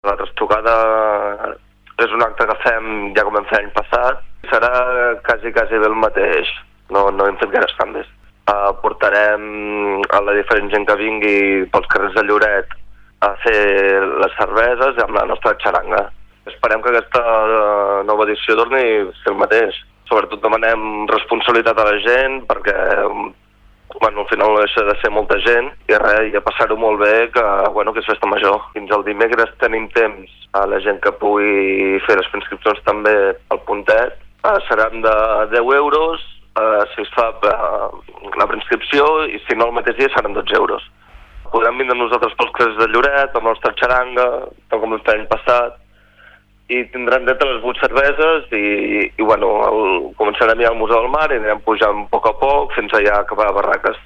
La trucada és un acte que fem, ja com vam fer l'any passat, serà quasi bé el mateix, no hem fet gaires canvis. Portarem a la diferent gent que vingui pels carrers de Lloret a fer les cerveses amb la nostra xaranga. Esperem que aquesta nova edició torni a ser el mateix. Sobretot demanem responsabilitat a la gent perquè al final no deixa de ser molta gent i res, i a passar-ho molt bé, que és festa major. Fins al dimecres tenim temps a la gent que pugui fer les preinscripcions també al puntet. Seran de 10 euros si es fa la preinscripció i si no el mateix dia seran 12 euros. Podran vindre nosaltres pels carrers de Lloret, amb la nostra xaranga, tal com vam fer l'any passat, i tindran dret a les 8 cerveses i començarem ja al Museu del Mar i anirem pujant a poc fins allà a acabar a Barraques.